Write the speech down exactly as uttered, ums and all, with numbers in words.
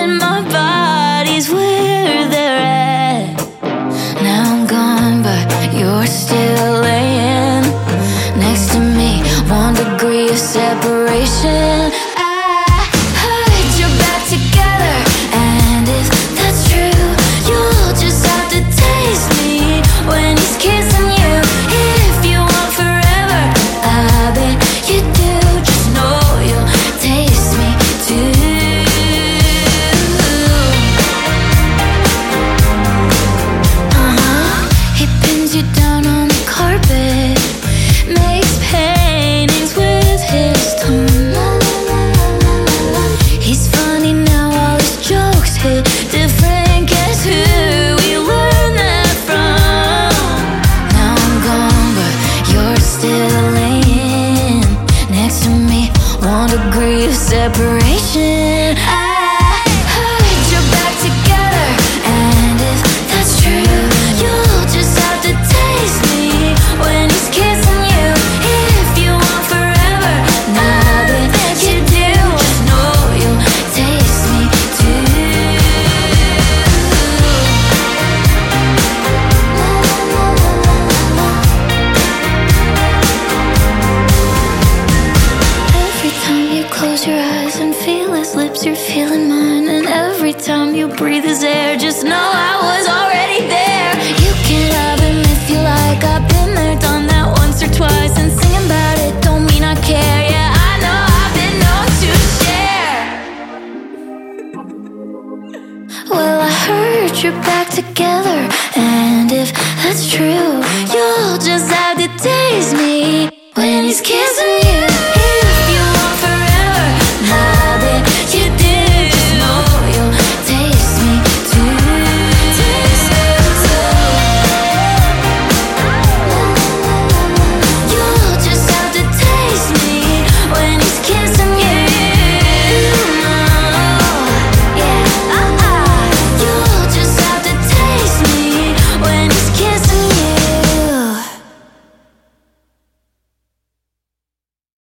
and my body's where they're at. Now I'm gone, but you're still laying next to me. One degree of separation. I heard you're back together, and if that's true, you'll just have to taste me when he's kissing you. If you want forever, I bet you do. Just know you'll taste me too. Uh-huh. He pins you down on the carpet, makes paintings with his tongue. He's funny now, all his jokes hit different. Guess who we learned that from? Now I'm gone, but you're still laying next to me. One degree of separation. I heard you're back together, and if that's true, you'll just have to taste me when he's kissing you. If you want forever, now that you do, just know you'll taste me too. Every time you close your eyes and feel his lips, you're feeling mine. And every time you breathe his air, just know I was already there. You can have him if you like. I've been there, done that once or twice. And singing about it don't mean I care. Yeah, I know I've been known to share. Well, I heard you're back together, and if that's true, you'll just have to taste me when he's kissing you.